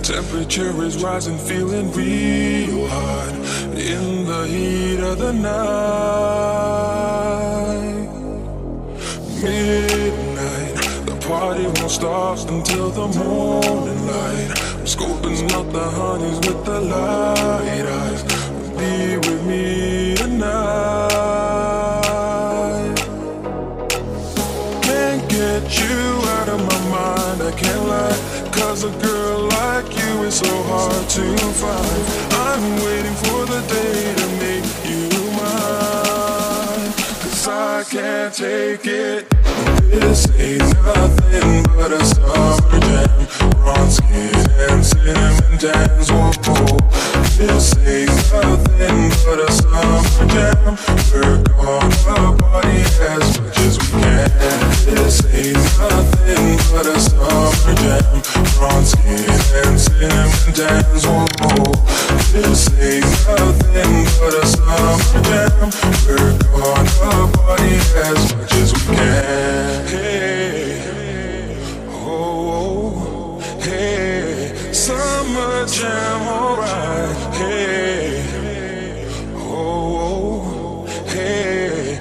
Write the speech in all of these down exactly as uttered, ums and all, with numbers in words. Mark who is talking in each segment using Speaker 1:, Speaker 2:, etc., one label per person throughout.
Speaker 1: Temperature is rising, feeling real hot in the heat of the night. Midnight, the party won't stop until the morning light. I'm scoping out the honeys with the light eyes. Be with me tonight. Can't get you out of my mind, I can't lie. Cause a girl like you is so hard to find. I'm waiting for the day to make you mine. Cause I can't take it. This ain't nothing but a summer jam. Bronze skin and cinnamon tans. Whoa, whoa. This ain't nothing but a summer jam. We're gonna party as much as we can. This ain't nothing but a summer jam. Bronze skin and cinnamon tans. Whoa, whoa. This ain't nothing but a summer jam. We're gonna party as much as we can. Hey, oh, hey, summer jam, alright. Hey, oh, hey,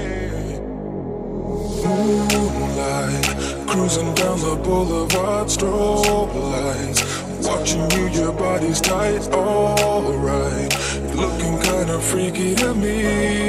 Speaker 1: moonlight, cruising down the boulevard, strobe lights. Watching you, your body's tight, alright. You're looking kinda freaky to me.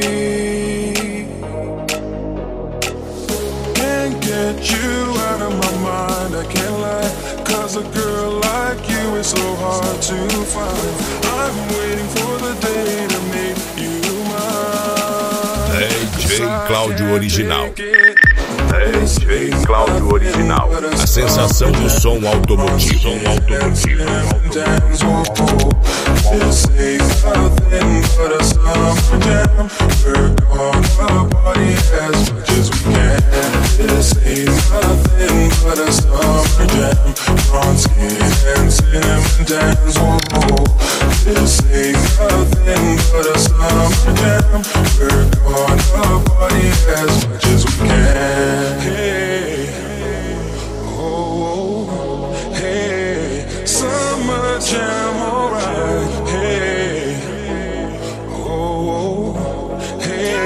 Speaker 1: Get you out of my mind, I can't lie. Cause a girl like you is so hard to find. I'm waiting for the day to make you mine.
Speaker 2: D J Cláudio Original. D J Cláudio Original. A sensação do som automotivo. Som automotivo.
Speaker 1: This ain't nothing but a summer jam. We're gonna party as much as we can. This ain't nothing but a summer jam. Bronze skin and cinnamon tans. Whoa, whoa. This ain't nothing but a summer jam. We're